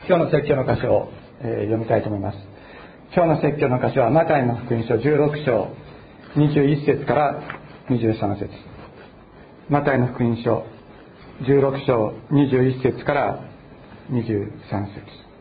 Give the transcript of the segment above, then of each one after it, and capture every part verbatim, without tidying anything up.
今日の説教の箇所を、えー、読みたいと思います。今日の説教の箇所はマタイの福音書じゅうろく章にじゅういち節からにじゅうさん節。マタイの福音書じゅうろく章にじゅういち節からにじゅうさん節。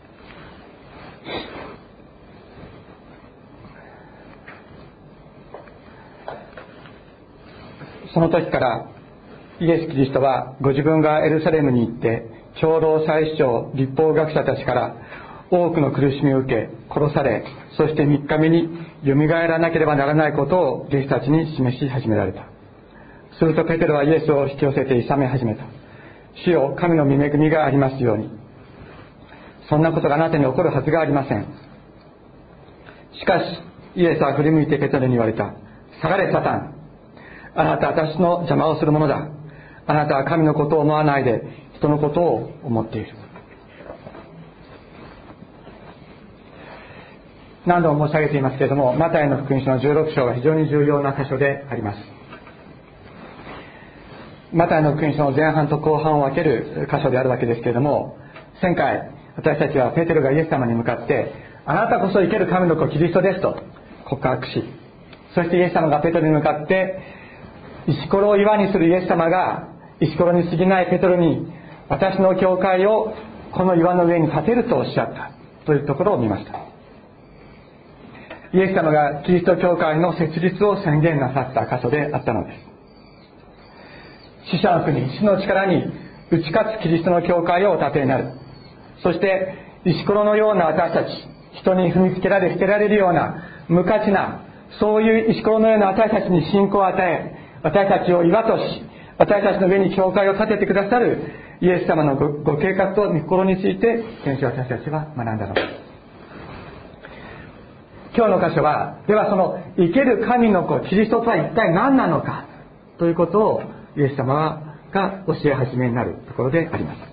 その時からイエス・キリストはご自分がエルサレムに行って長老祭司長律法学者たちから多くの苦しみを受け殺され、そしてみっかめによみがえらなければならないことを弟子たちに示し始められた。するとペテロはイエスを引き寄せて諌め始めた。主よ、神の御恵みがありますように。そんなことがあなたに起こるはずがありません。しかしイエスは振り向いてペテロに言われた。下がれサタン、あなたは私の邪魔をするものだ。あなたは神のことを思わないで人のことを思っている。何度も申し上げていますけれども、マタイの福音書のじゅうろく章は非常に重要な箇所であります。マタイの福音書の前半と後半を分ける箇所であるわけですけれども、前回私たちはペテロがイエス様に向かって、あなたこそ生ける神の子キリストですと告白し、そしてイエス様がペテロに向かって、石ころを岩にするイエス様が石ころに過ぎないペテロに、私の教会をこの岩の上に建てるとおっしゃったというところを見ました。イエス様がキリスト教会の設立を宣言なさった箇所であったのです。死者の国、死の力に打ち勝つキリストの教会をお建てになる。そして石ころのような私たち、人に踏みつけられ捨てられるような無価値な、そういう石ころのような私たちに信仰を与え、私たちを岩とし、私たちの上に教会を建ててくださるイエス様の ご, ご計画と御心について先週私たちは学んだのです。今日の箇所は、ではその生ける神の子キリストとは一体何なのかということをイエス様が教え始めになるところであります。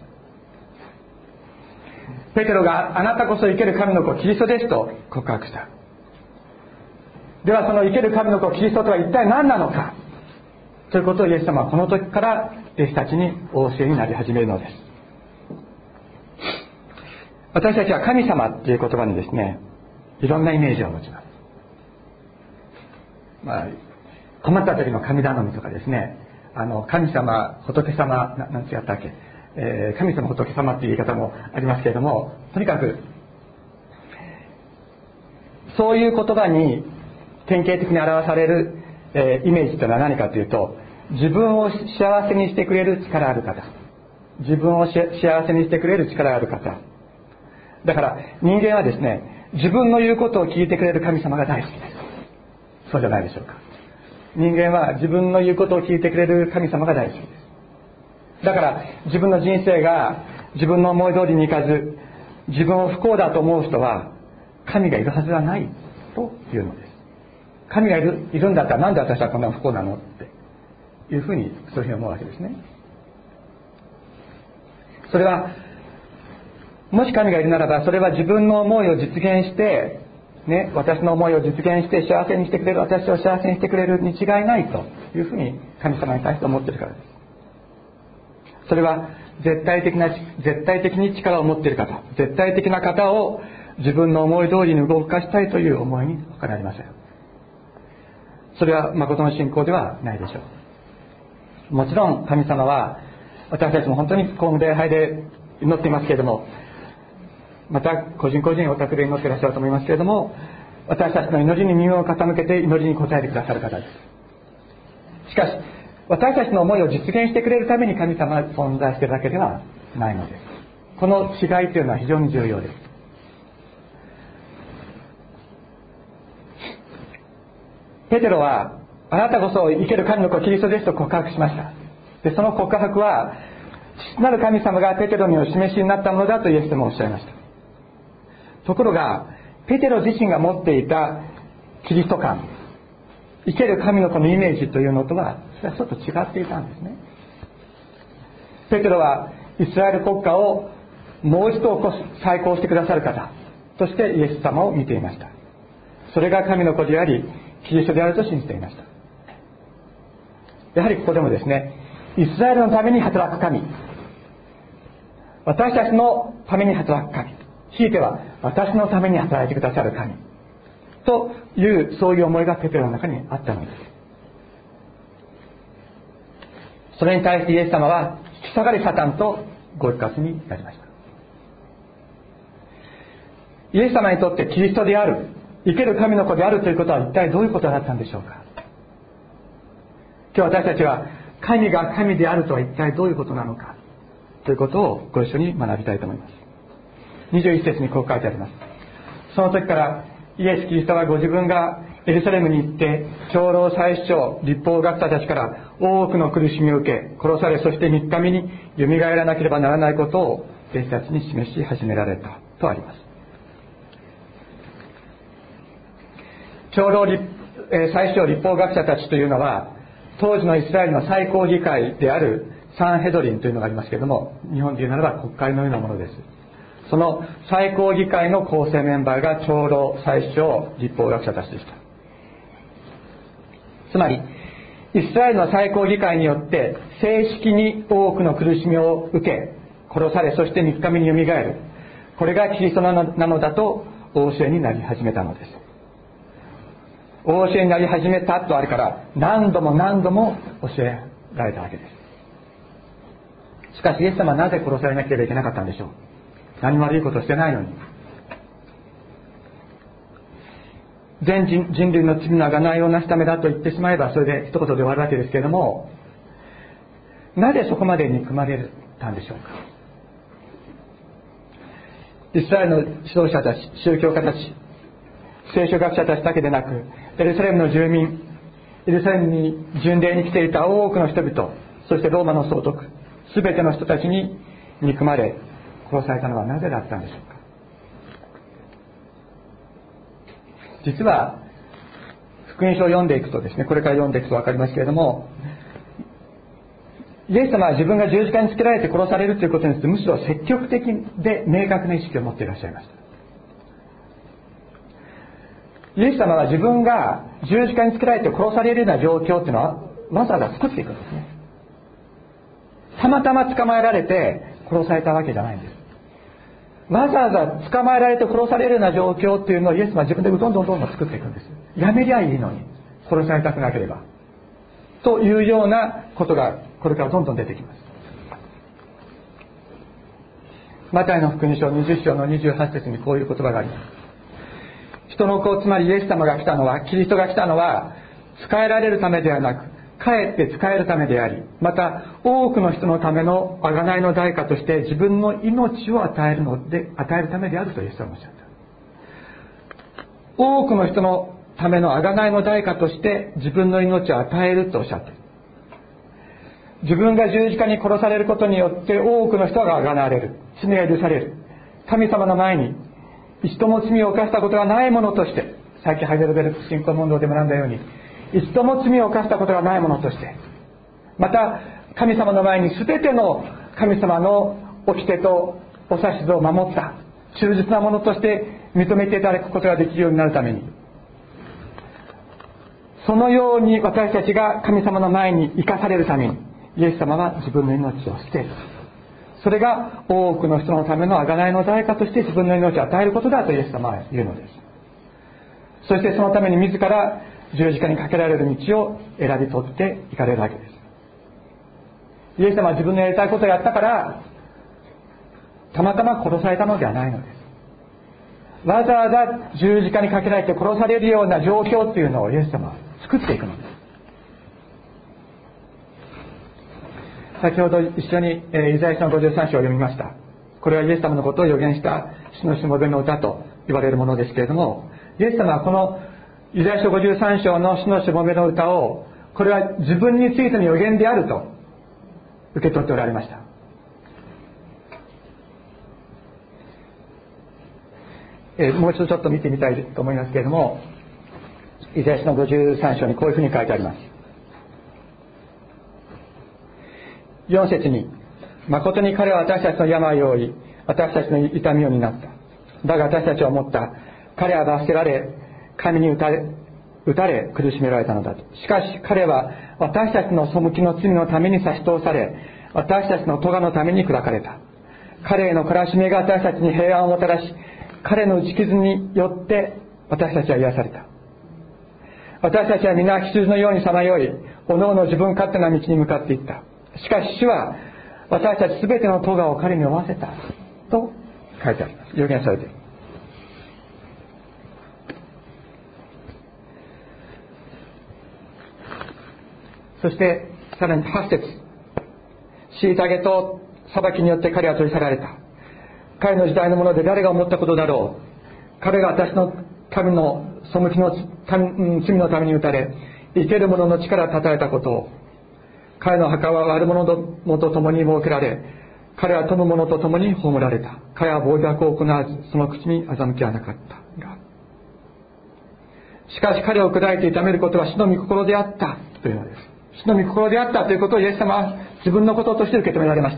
ペテロがあなたこそ生ける神の子キリストですと告白した。ではその生ける神の子キリストとは一体何なのかということをイエス様はこの時から弟子たちにお教えになり始めるのです。私たちは神様という言葉にですね、いろんなイメージを持ちます。まあ、困った時の神頼みとかですね、あの神様仏様 な, なんてやったっけ、えー、神様仏様っていう言い方もありますけれども、とにかくそういう言葉に典型的に表される、えー、イメージというのは何かというと、自分を幸せにしてくれる力ある方、自分を幸せにしてくれる力ある方だから、人間はですね、自分の言うことを聞いてくれる神様が大好きです。そうじゃないでしょうか。人間は自分の言うことを聞いてくれる神様が大好きです。だから自分の人生が自分の思い通りにいかず、自分を不幸だと思う人は神がいるはずはないというのです。神がいる、いるんだったらなんで私はこんな不幸なのっていうふうにそういうふうに思うわけですね。それはもし神がいるならば、それは自分の思いを実現して、ね、私の思いを実現して幸せにしてくれる、私を幸せにしてくれるに違いないというふうに神様に対して思っているからです。それは絶対的な、絶対的に力を持っている方、絶対的な方を自分の思い通りに動かしたいという思いに他なりません。それは誠の信仰ではないでしょう。もちろん神様は、私たちも本当にこの礼拝で祈っていますけれども、また個人個人お宅で祈っていらっしゃると思いますけれども、私たちの祈りに耳を傾けて祈りに応えてくださる方です。しかし私たちの思いを実現してくれるために神様が存在しているだけではないのです。この違いというのは非常に重要です。ペテロはあなたこそ生ける神の子キリストですと告白しました。でその告白は父なる神様がペテロにお示しになったものだとイエス様おっしゃいました。ところがペテロ自身が持っていたキリスト観、生ける神の子のイメージというのとはそれはちょっと違っていたんですね。ペテロはイスラエル国家をもう一度起こす、再興してくださる方としてイエス様を見ていました。それが神の子でありキリストであると信じていました。やはりここでもですね、イスラエルのために働く神、 私たちのために働く神、ひいては私のために働いてくださる神というそういう思いがペテロの中にあったのです。それに対してイエス様は引き下がりサタンとご一括になりました。イエス様にとってキリストである、生ける神の子であるということは一体どういうことだったんでしょうか。今日私たちは神が神であるとは一体どういうことなのかということをご一緒に学びたいと思います。にじゅういち節にこう書いてあります。その時からイエス・キリストはご自分がエルサレムに行って長老祭司長律法学者たちから多くの苦しみを受け殺され、そしてみっかめによみがえらなければならないことを弟子たちに示し始められたとあります。長老祭司長律法学者たちというのは当時のイスラエルの最高議会であるサンヘドリンというのがありますけれども、日本で言うならば国会のようなものです。その最高議会の構成メンバーが長老祭司長律法学者たちでした。つまりイスラエルの最高議会によって正式に多くの苦しみを受け殺され、そしてみっかめによみがえる、これがキリストなの、なのだとお教えになり始めたのです。お教えになり始めたとあるから何度も何度も教えられたわけです。しかしイエス様はなぜ殺されなければいけなかったんでしょう。何も悪いことをしてないのに。全 人, 人類の罪の贖いをなすためだと言ってしまえばそれで一言で終わるわけですけれども、なぜそこまで憎まれたんでしょうか。イスラエルの指導者たち、宗教家たち、聖書学者たちだけでなくエルサレムの住民、エルサレムに巡礼に来ていた多くの人々、そしてローマの総督、すべての人たちに憎まれ殺されたのはなぜだったんでしょうか。実は福音書を読んでいくとですね、これから読んでいくと分かりますけれども、イエス様は自分が十字架につけられて殺されるということについてむしろ積極的で明確な意識を持っていらっしゃいました。イエス様は自分が十字架につけられて殺されるような状況というのはわざわざ作っていくんですね。たまたま捕まえられて殺されたわけじゃないんです。わざわざ捕まえられて殺されるような状況っていうのをイエス様は自分でどんどんどんどん作っていくんです。やめりゃいいのに殺されたくなければというようなことがこれからどんどん出てきます。マタイの福音書にじゅっ章のにじゅうはち節にこういう言葉があります。人の子、つまりイエス様が来たのは、キリストが来たのは仕えられるためではなくかえって仕えるためであり、また多くの人のための贖いの代価として自分の命を与えるので与えるためであるとイエス様はおっしゃった。多くの人のための贖いの代価として自分の命を与えるとおっしゃっている。自分が十字架に殺されることによって多くの人が贖われる、罪が許される、神様の前に一度も罪を犯したことがないものとして、さっきハイデルベルク信仰問答で学んだように一度も罪を犯したことがないものとして、また神様の前に全ての神様の掟とお指図を守った忠実なものとして認めていただくことができるようになるために、そのように私たちが神様の前に生かされるためにイエス様は自分の命を捨てる、それが多くの人のための贖いの代価として自分の命を与えることだとイエス様は言うのです。そしてそのために自ら十字架にかけられる道を選び取っていかれるわけです。イエス様は自分のやりたいことをやったからたまたま殺されたのではないのです。わざわざ十字架にかけられて殺されるような状況というのをイエス様は作っていくのです。先ほど一緒に、えー、イザヤ書のごじゅうさん章を読みました。これはイエス様のことを予言した主のしもべの歌と言われるものですけれども、イエス様はこのイザヤ書ごじゅうさん章の主のしもべの歌を、これは自分についての予言であると受け取っておられました。えー、もう一度ちょっと見てみたいと思いますけれども、イザヤ書のごじゅうさん章にこういうふうに書いてあります。よん節に、誠に彼は私たちの病を負い、私たちの痛みを担った。だが私たちは思った。彼は罰せられ、神に打たれ、打たれ苦しめられたのだと。しかし彼は私たちの背きの罪のために差し通され、私たちの咎のために砕かれた。 彼への懲らしめが私たちに平安をもたらし、彼の打ち傷によって私たちは癒された。私たちは皆羊のようにさまよい、おのおの自分勝手な道に向かっていった。しかし主は私たちすべての咎を彼に負わせたと書いてあります。予言されている。そしてさらにはち節、虐げと裁きによって彼は取り去られた。彼の時代のもので誰が思ったことだろう。彼が私の神の背きの罪のために打たれ、生ける者の力を絶たれたことを。彼の墓は悪者どもと共に設けられ、彼は富む者と共に葬られた。彼は暴虐を行わず、その口に欺きはなかったが、しかし彼を砕いて痛めることは主の御心であったというのです。主の御心であったということをイエス様は自分のこととして受け止められました。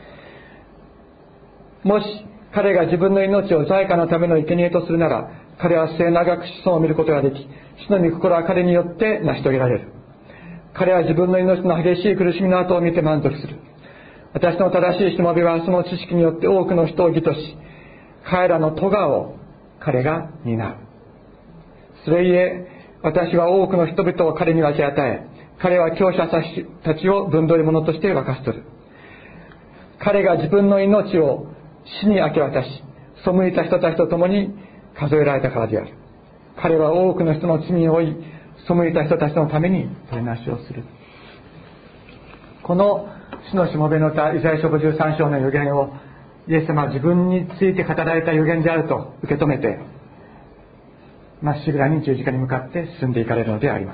もし彼が自分の命を罪過のための生贄とするなら、彼は末永く子孫を見ることができ、主の御心は彼によって成し遂げられる。彼は自分の命の激しい苦しみの後を見て満足する。私の正しいしもべはその知識によって多くの人を義とし、彼らの咎を彼が担う。それゆえ私は多くの人々を彼に分け与え、彼は強者たちを分取り者として沸かし取る。彼が自分の命を死に明け渡し、背いた人たちと共に数えられたからである。彼は多くの人の罪を負い、背いた人たちのために取りなしをする。この主のしもべの歌、イザヤ書ごじゅうさん章の予言をイエス様は自分について語られた予言であると受け止めて、まっしぐらに十字架に向かって進んでいかれるのであります。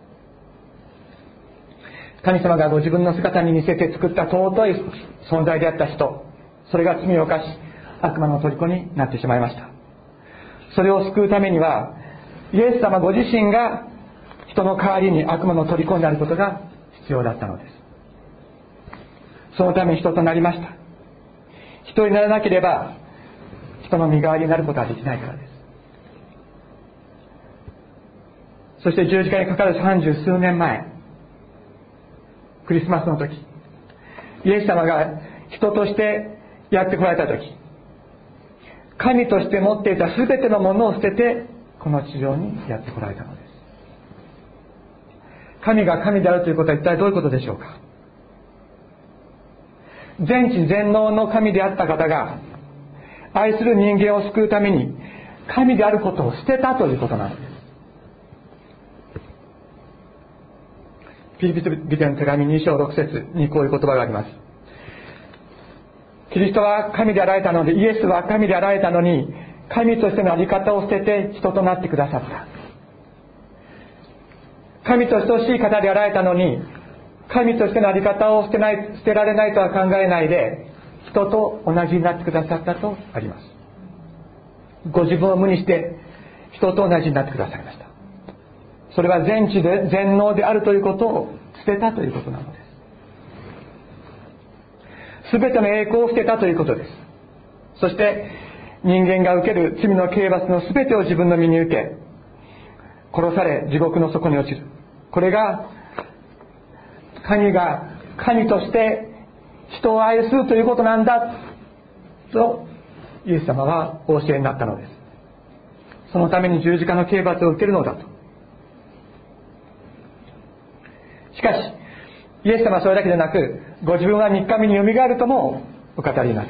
神様がご自分の姿に似せて作った尊い存在であった人、それが罪を犯し悪魔の虜になってしまいました。それを救うためにはイエス様ご自身が人の代わりに悪魔の虜になることが必要だったのです。そのため人となりました。人にならなければ人の身代わりになることはできないからです。そして十字架にかかる三十数年前、クリスマスの時、イエス様が人としてやってこられた時、神として持っていた全てのものを捨ててこの地上にやってこられたのです。神が神であるということは一体どういうことでしょうか。全知全能の神であった方が愛する人間を救うために神であることを捨てたということなのです。ピリピリピの手紙に章ろく節にこういう言葉があります。キリストは神であられたので、イエスは神であられたのに神としての在り方を捨てて人となってくださった。神と等しい方であられたのに神としての在り方を捨てない、捨てられないとは考えないで人と同じになってくださったとあります。ご自分を無にして人と同じになってくださいました。それは全知で全能であるということを捨てたということなのです。すべての栄光を捨てたということです。そして人間が受ける罪の刑罰のすべてを自分の身に受け、殺され地獄の底に落ちる。これが神が神として人を愛するということなんだとイエス様はお教えになったのです。そのために十字架の刑罰を受けるのだと。しかしイエス様はそれだけでなく、ご自分は三日目によみがえるともお語りになった。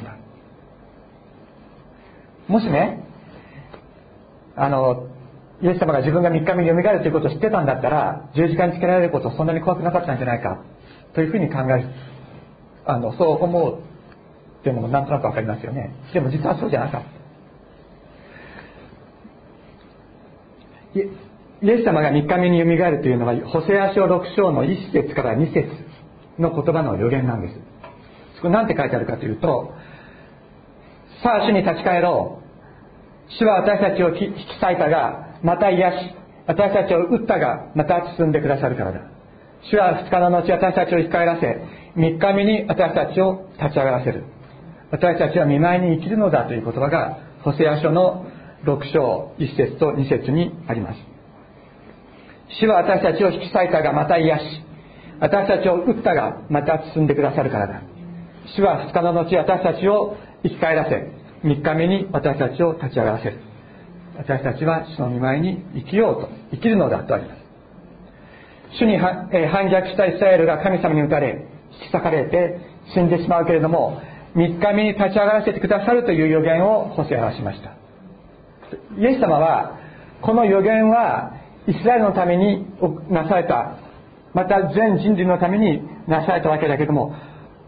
もしね、あのイエス様が自分が三日目によみがえるということを知ってたんだったら、十字架につけられることをそんなに怖くなかったんじゃないかというふうに考える、あのそう思うっていうのもなんとなくわかりますよね。でも実はそうじゃなかった。イエス様が三日目によみがえるというのはホセア書ろく章のいち節からに節の言葉の予言なんです。そこに何て書いてあるかというと、さあ主に立ち返ろう、主は私たちを引き裂いたがまた癒し、私たちを打ったがまた包んでくださるからだ。主は二日の後私たちを生き返らせ、三日目に私たちを立ち上がらせる。私たちは見舞いに生きるのだという言葉がホセア書のろく章いち節とに節にあります。主は私たちを引き裂いたがまた癒し、私たちを打ったがまた包んでくださるからだ。 主はふつかの後私たちを生き返らせ、みっかめに私たちを立ち上がらせる。私たちは主の御前に生きようと、生きるのだとあります。主に反逆したイスラエルが神様に打たれ、引き裂かれて死んでしまうけれども、みっかめに立ち上がらせてくださるという予言をホセアはしました。イエス様はこの予言はイスラエルのためになされた、また全人類のためになされたわけだけども、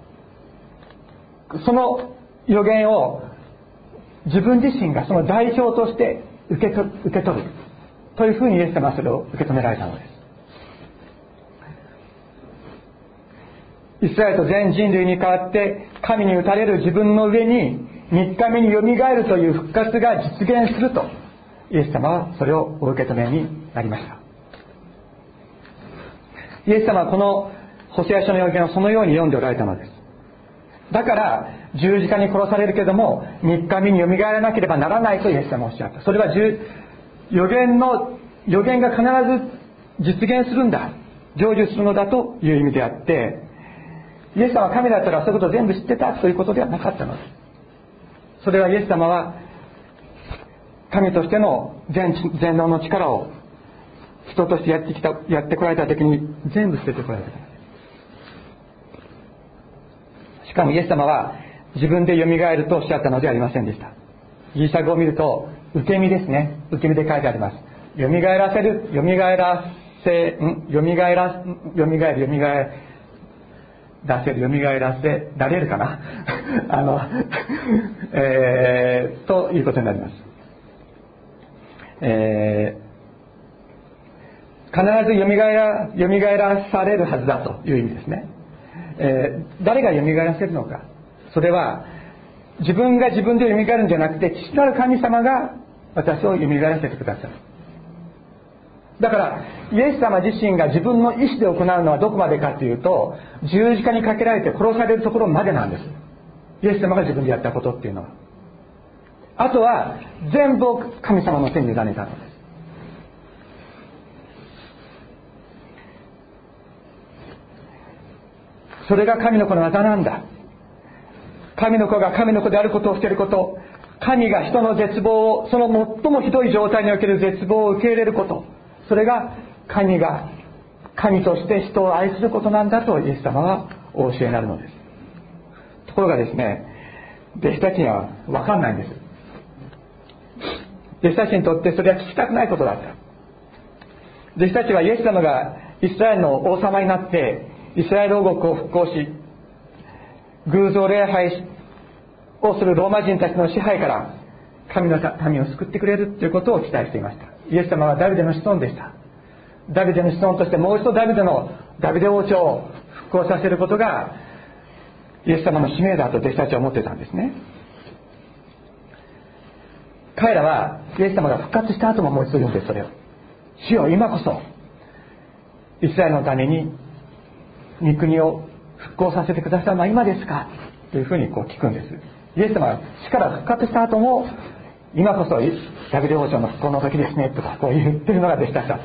その予言を自分自身がその代表として受けと受け取るというふうにイエス様はそれを受け止められたのです。イスラエルと全人類に代わって神に打たれる自分の上にみっかめによみがえるという復活が実現すると、イエス様はそれをお受け止めになりました。イエス様はこのホセア書の予言をそのように読んでおられたのです。だから十字架に殺されるけれどもみっかめによみがえらなければならないとイエス様はおっしゃった。それは予言の予言が必ず実現するんだ、成就するのだという意味であって、イエス様は神だったらそういうことを全部知ってたということではなかったのです。それはイエス様は神としての 全, 全能の力を人としてやってきたやってこられた時に全部捨ててこられた。しかもイエス様は自分でよみがえるとおっしゃったのではありませんでした。ギリシャ語を見ると受け身ですね。受け身で書いてあります。よみがえらせる、よみがえらせんよみがえらよみがえるよみがえらせるよみがえらせられるかなあの、えー、ということになります。えー、必ずよみがえらよみがえらされるはずだという意味ですね。えー、誰がよみがえらせるのか、それは自分が自分でよみがえるんじゃなくて、父なる神様が私をよみがえらせてくださる。だからイエス様自身が自分の意志で行うのはどこまでかというと、十字架にかけられて殺されるところまでなんです。イエス様が自分でやったことっていうのは。あとは全部を神様の手に委ねたのです。それが神の子の技なんだ。神の子が神の子であることを捨てること、神が人の絶望を、その最もひどい状態における絶望を受け入れること、それが神が神として人を愛することなんだとイエス様はお教えになるのです。ところがですね、弟子たちには分かんないんです。弟子たちにとってそれは聞きたくないことだった。弟子たちはイエス様がイスラエルの王様になってイスラエル王国を復興し、偶像礼拝をするローマ人たちの支配から神の民を救ってくれるということを期待していました。イエス様はダビデの子孫でした。ダビデの子孫としてもう一度ダビデのダビデ王朝を復興させることがイエス様の使命だと弟子たちは思ってたんですね。彼らはイエス様が復活した後ももう一度言うんです。それを、主よ今こそイスラエルのために御国を復興させてくださるのは今ですかというふうにこう聞くんです。イエス様が死から復活した後も今こそダビデ王朝の復興の時ですねとかこう言ってるのが弟子たちだった。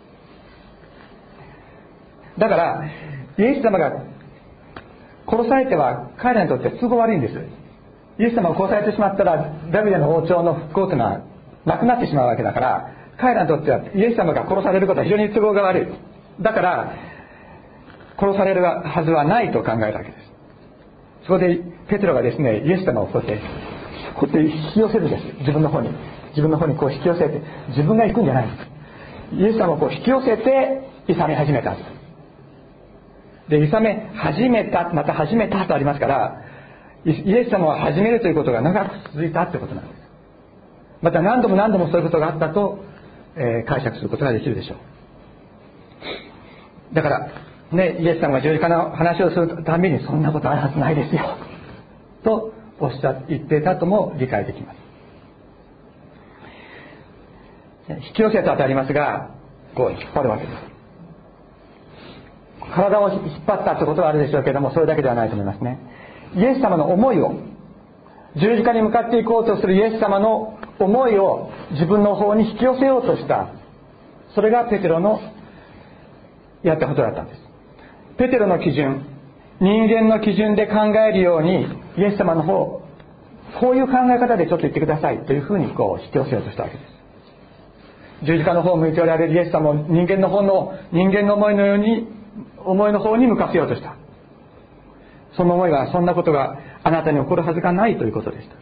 だからイエス様が殺されては彼らにとって都合悪いんです。イエス様が殺されてしまったらダビデの王朝の復興というのはなくなってしまうわけだから、彼らにとってはイエス様が殺されることは非常に都合が悪い。だから殺されるはずはないと考えたわけです。そこでペテロがですね、イエス様をこうやってこうやって引き寄せるんです。自分の方に自分の方にこう引き寄せて、自分が行くんじゃない。イエス様をこう引き寄せて勇め始めた。で勇め始めた、また始めたとありますから、イエス様は始めるということが長く続いたということなんです。また何度も何度もそういうことがあったと、えー、解釈することができるでしょう。だからね、イエス様が十字架の話をするたびにそんなことあるはずないですよとおっしゃって言っていたとも理解できます。引き寄せたとありますが、こう引っ張るわけです。体を引っ張ったということはあるでしょうけれども、それだけではないと思いますね。イエス様の思いを、十字架に向かっていこうとするイエス様の思いを自分の方に引き寄せようとした、それがペテロのやったことだったんです。ペテロの基準、 人間の基準で考えるようにイエス様の方、こういう考え方でちょっと言ってくださいというふうにこう引き寄せようとしたわけです。十字架の方を向いておられるイエス様を人間の方の人間の思いのように思いの方に向かせようとした。その思いは、そんなことがあなたに起こるはずがないということでした。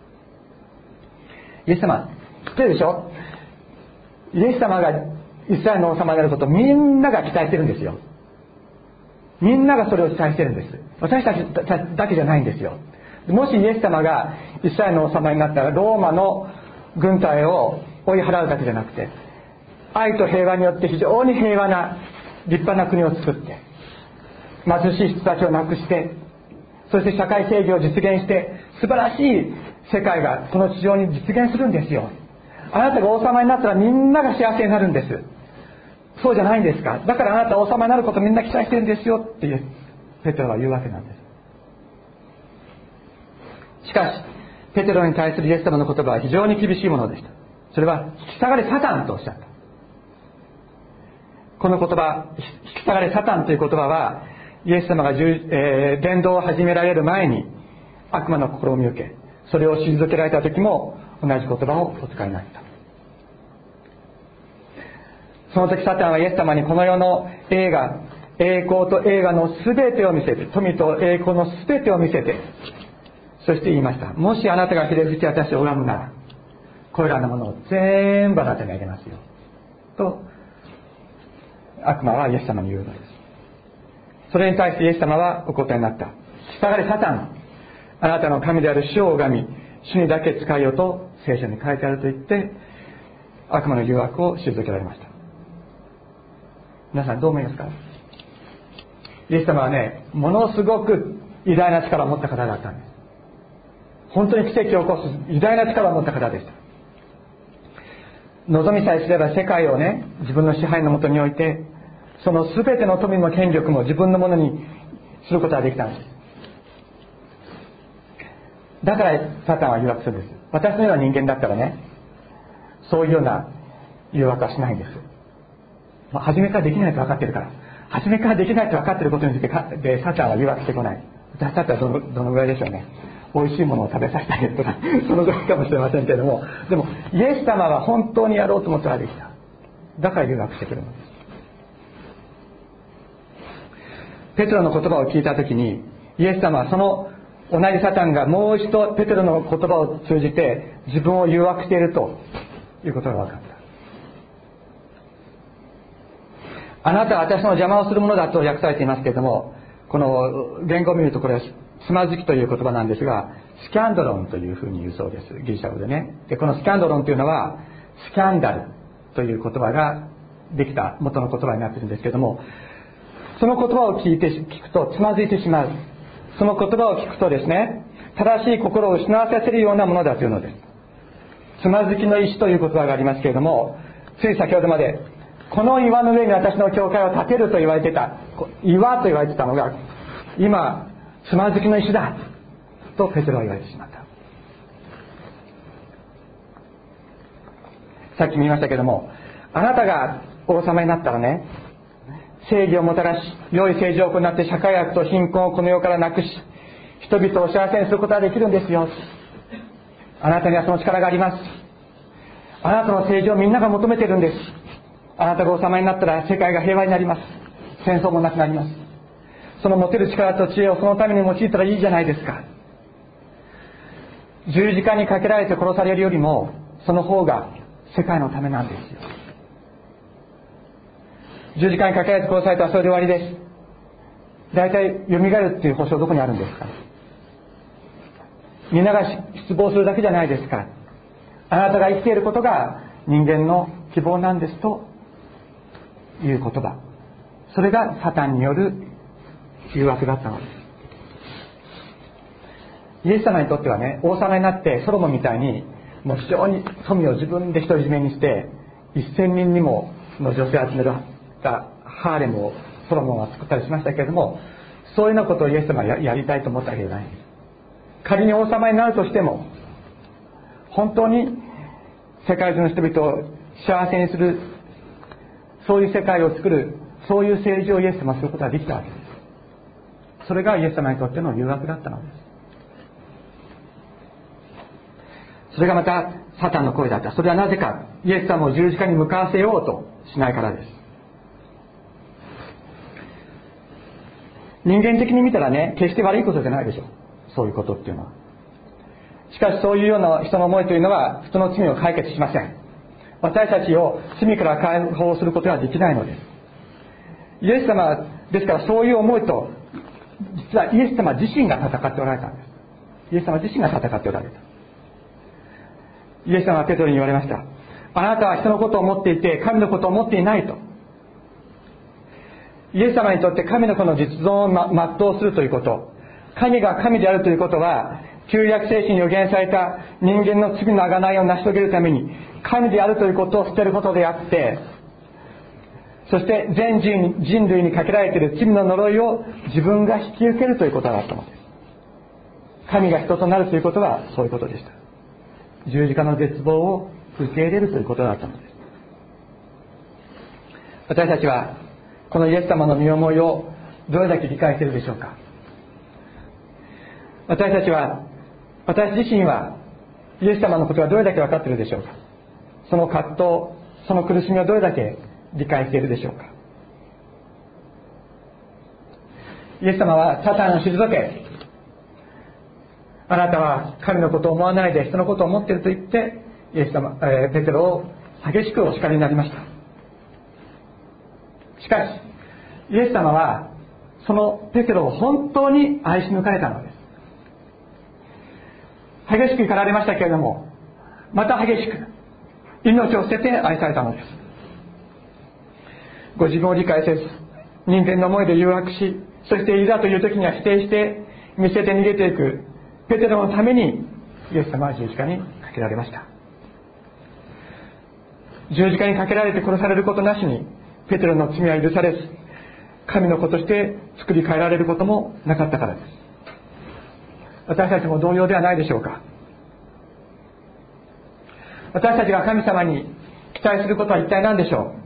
イエス様知ってるでしょ。イエス様がイスラエルの王様になることをみんなが期待してるんですよ。みんながそれを期待してるんです。私たちだけじゃないんですよ。もしイエス様がイスラエルの王様になったら、ローマの軍隊を追い払うだけじゃなくて、愛と平和によって非常に平和な立派な国を作って、貧しい人たちをなくして、そして社会正義を実現して、素晴らしい世界がこの地上に実現するんですよ。あなたが王様になったらみんなが幸せになるんです。そうじゃないんですか。だからあなたは王様になることをみんな期待してるんですよっていうペテロは言うわけなんです。しかしペテロに対するイエス様の言葉は非常に厳しいものでした。それは引き下がれサタンとおっしゃった。この言葉、引き下がれサタンという言葉は、イエス様が、えー、伝道を始められる前に悪魔の心を見受け、それを退けられた時も同じ言葉をお使いになった。その時サタンはイエス様にこの世の栄華、栄光と栄華の全てを見せて、富と栄光の全てを見せて、そして言いました。もしあなたがひれ伏して私を拝むなら、これらのものを全部あなたにあげますよと悪魔はイエス様に言うのです。それに対してイエス様はお答えになった。引き下がれサタン、あなたの神である主を拝み、主にだけ仕えよと聖書に書いてあると言って、悪魔の誘惑を退けられました。皆さんどう思いますか。イエス様はね、ものすごく偉大な力を持った方だったんです。本当に奇跡を起こす偉大な力を持った方でした。望みさえすれば世界をね、自分の支配のもとに置いて、その全ての富も権力も自分のものにすることができたんです。だからサタンは誘惑するんです。私のような人間だったらね、そういうような誘惑はしないんです。まあ、初めからできないと分かってるから、初めからできないと分かっていることについてでサタンは誘惑してこない。私だったらどの、どのぐらいでしょうね。美味しいものを食べさせてあげるとかそのぐらいかもしれませんけれども、でもイエス様は本当にやろうと思ったらできた。だから誘惑してくるのです。ペテロの言葉を聞いたときに、イエス様はその同じサタンがもう一度ペテロの言葉を通じて自分を誘惑しているということが分かった。あなたは私の邪魔をするものだと訳されていますけれども、この言語を見るとこれはつまずきという言葉なんですが、スキャンドロンというふうに言うそうです。ギリシャ語でね。で、このスキャンドロンというのはスキャンダルという言葉ができた元の言葉になっているんですけれども、その言葉を聞いて聞くとつまずいてしまう。その言葉を聞くとですね、正しい心を失わせるようなものだというのです。つまずきの石という言葉がありますけれども、つい先ほどまでこの岩の上に私の教会を建てると言われていた、岩と言われていたのが今つまずきの石だとペテロは言われてしまった。さっきも言いましたけども、あなたが王様になったらね、正義をもたらし、良い政治を行って社会悪と貧困をこの世からなくし、人々を幸せにすることができるんですよ。あなたにはその力があります。あなたの政治をみんなが求めているんです。あなたが王様になったら世界が平和になります。戦争もなくなります。その持てる力と知恵をそのために用いたらいいじゃないですか。十字架にかけられて殺されるよりもその方が世界のためなんですよ。十字架にかけられて殺されたらそれで終わりです。大体蘇るっていう保証どこにあるんですか。みんなが失望するだけじゃないですか。あなたが生きていることが人間の希望なんですという言葉、それがサタンによる誘惑だったのです。イエス様にとってはね、王様になってソロモンみたいにもう非常に富を自分で独り占めにして一千人にもの女性を集めるハーレムをソロモンは作ったりしましたけれども、そういうようなことをイエス様は や, やりたいと思ったわけじゃないんです。仮に王様になるとしても本当に世界中の人々を幸せにする、そういう世界を作る、そういう政治をイエス様はすることができたわけです。 それがイエス様にとっての誘惑だったのです。それがまたサタンの声だった。それはなぜか、イエス様を十字架に向かわせようとしないからです。人間的に見たらね、決して悪いことじゃないでしょう、そういうことっていうのは。しかしそういうような人の思いというのは人の罪を解決しません。私たちを罪から解放することはできないのです。イエス様ですから、そういう思いと、実はイエス様自身が戦っておられたんです。イエス様自身が戦っておられた。イエス様はペテロに言われました。あなたは人のことを思っていて神のことを思っていないと。イエス様にとって神の子の実存を、ま、全うするということ、神が神であるということは、旧約聖書に予言された人間の罪の贖いを成し遂げるために神であるということを捨てることであって、そして全人人類にかけられている罪の呪いを自分が引き受けるということだったのです。神が人となるということはそういうことでした。十字架の絶望を受け入れるということだったのです。私たちはこのイエス様の身思いをどれだけ理解しているでしょうか。私たちは、私自身はイエス様のことがどれだけ分かっているでしょうか。その葛藤、その苦しみをどれだけ理解しているでしょうか。イエス様はサタンを退け、あなたは神のことを思わないで人のことを思っていると言って、イエス様、えー、ペテロを激しくお叱りになりました。しかしイエス様はそのペテロを本当に愛し抜かれたのです。激しく怒られましたけれども、また激しく命を捨てて愛されたのです。ご自分を理解せず人間の思いで誘惑し、そしていざという時には否定して見捨てて逃げていくペテロのためにイエス様は十字架にかけられました。十字架にかけられて殺されることなしにペテロの罪は許されず、神の子として作り変えられることもなかったからです。私たちも同様ではないでしょうか。私たちが神様に期待することは一体何でしょう。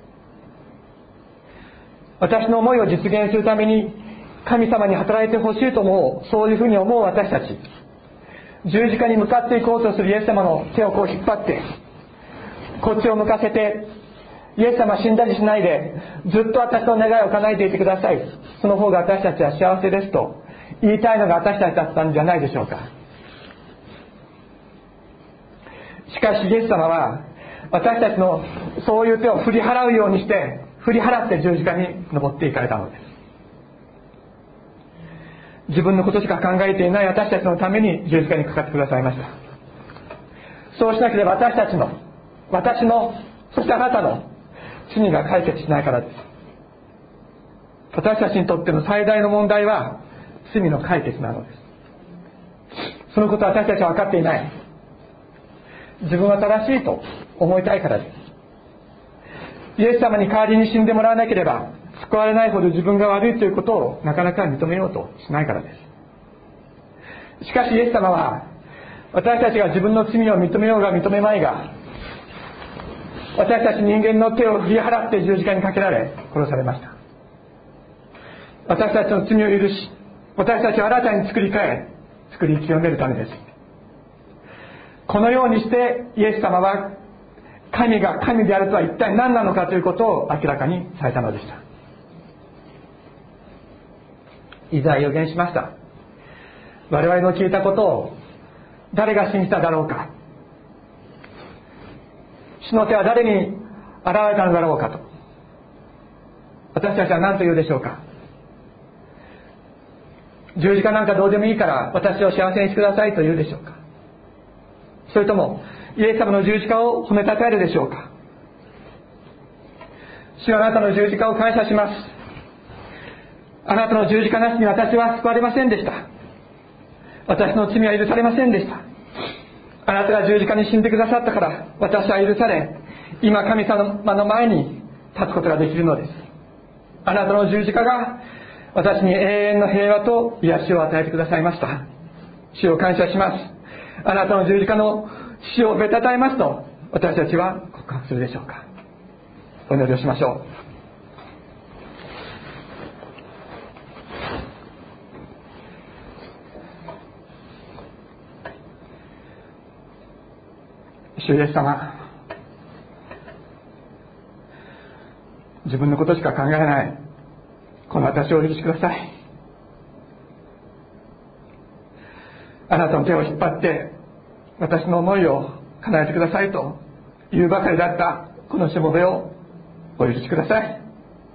私の思いを実現するために神様に働いてほしいと思う、そういうふうに思う私たち、十字架に向かっていこうとするイエス様の手をこう引っ張ってこっちを向かせて、イエス様死んだりしないでずっと私の願いを叶えていてください、その方が私たちは幸せですと言いたいのが私たちだったんじゃないでしょうか。しかしイエス様は私たちのそういう手を振り払うようにして振り払って十字架に登っていかれたのです。自分のことしか考えていない私たちのために十字架にかかってくださいました。そうしなければ私たちの、私の、そしてあなたの罪が解決しないからです。私たちにとっての最大の問題は罪の解決なのです。そのことは私たちは分かっていない。自分は正しいと思いたいからです。イエス様に代わりに死んでもらわなければ救われないほど自分が悪いということをなかなか認めようとしないからです。しかしイエス様は私たちが自分の罪を認めようが認めまいが、私たち人間の手を振り払って十字架にかけられ殺されました。私たちの罪を許し、私たちを新たに作り変え作り清めるためです。このようにしてイエス様は神が神であるとは一体何なのかということを明らかにされたのでした。イザヤ予言しました。我々の聞いたことを誰が信じただろうか、主の手は誰に現れたのだろうかと。私たちは何と言うでしょうか。十字架なんかどうでもいいから私を幸せにしてくださいと言うでしょうか。それともイエス様の十字架を褒めたたえるでしょうか。主はあなたの十字架を感謝します。あなたの十字架なしに私は救われませんでした。私の罪は許されませんでした。あなたが十字架に死んでくださったから私は許され、今神様の前に立つことができるのです。あなたの十字架が私に永遠の平和と癒しを与えてくださいました。主を感謝します。あなたの十字架の死をべたたえますと私たちは告白するでしょうか。お祈りをしましょう。 主イエス様、自分のことしか考えないこの私をお許しください。あなたの手を引っ張って私の思いを叶えてくださいと言うばかりだったこのしもべをお許しください。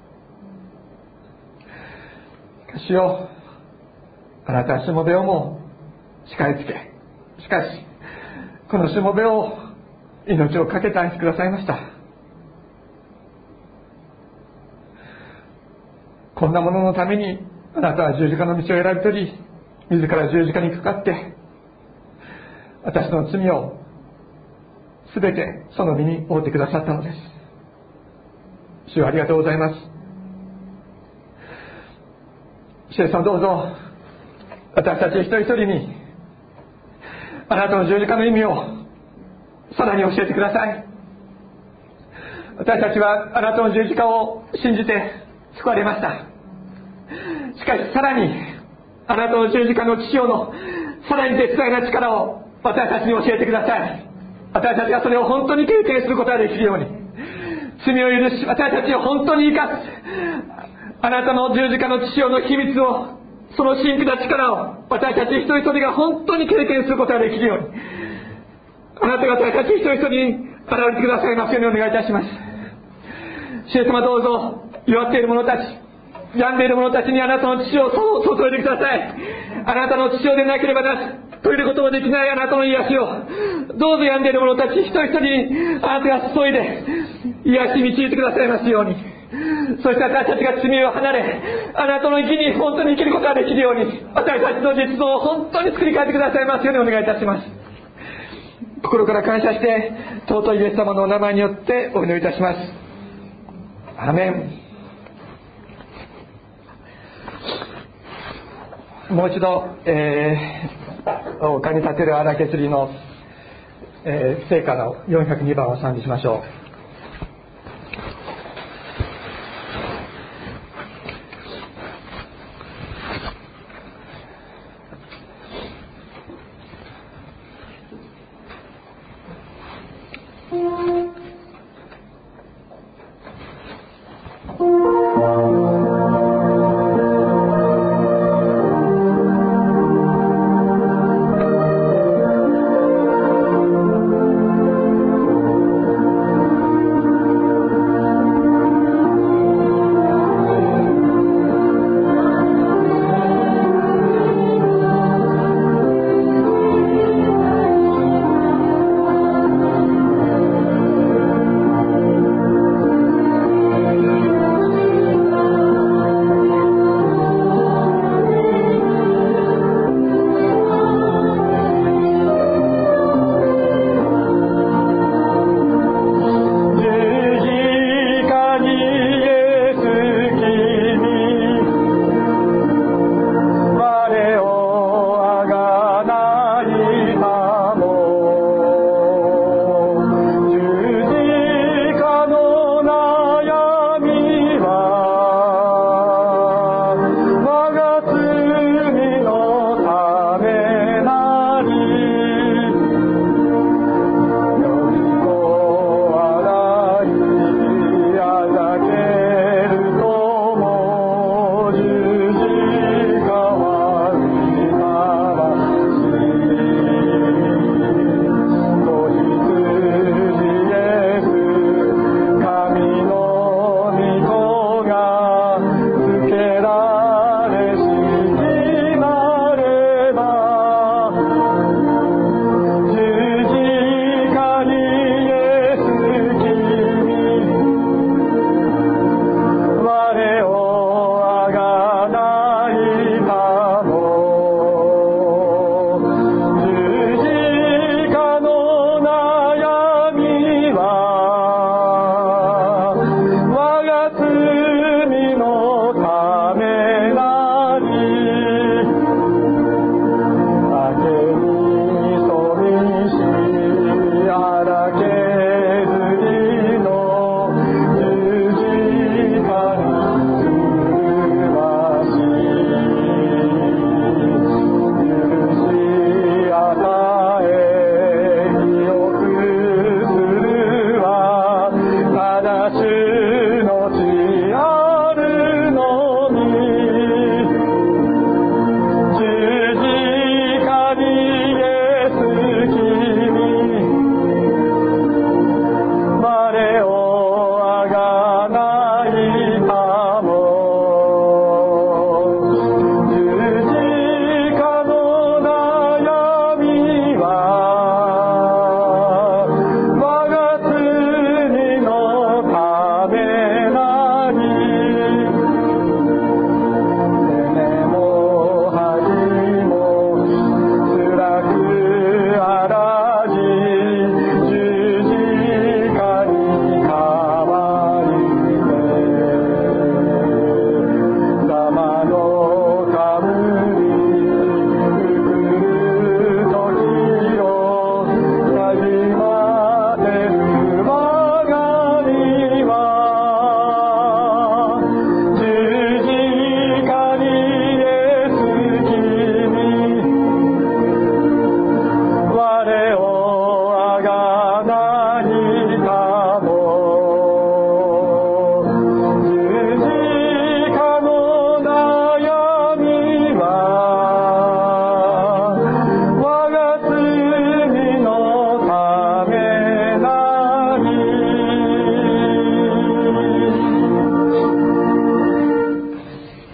主よ、あなたはしもべをも叱りつけ、しかしこのしもべを命を懸けて愛してくださいました。こんなもののためにあなたは十字架の道を選び取り、自ら十字架にかかって私の罪をすべてその身に負ってくださったのです。主よ、ありがとうございます。主イエス様、どうぞ私たち一人一人にあなたの十字架の意味をさらに教えてください。私たちはあなたの十字架を信じて救われました。しかしさらにあなたの十字架の父よのさらに絶大な力を私たちに教えてください。私たちがそれを本当に経験することができるように、罪を許し私たちを本当に生かすあなたの十字架の父よの秘密を、その神秘な力を私たち一人一人が本当に経験することができるように、あなたが私たち一人一人に現れてくださいますようにお願いいたします。主イエス様、どうぞ弱っている者たち、病んでいる者たちにあなたの父を注いでください。あなたの父をでなければなし取れることもできないあなたの癒しを、どうぞ病んでいる者たち一人一人にあなたが注いで癒し導いてくださいますように。そして私たちが罪を離れ、あなたの義に本当に生きることができるように、私たちの実像を本当に作り変えてくださいますようにお願いいたします。心から感謝して尊いイエス様のお名前によってお祈りいたします。アーメン。もう一度、えー、丘に立てる荒削りの、えー、聖歌のよんひゃくにばんを賛美しましょう。 うん。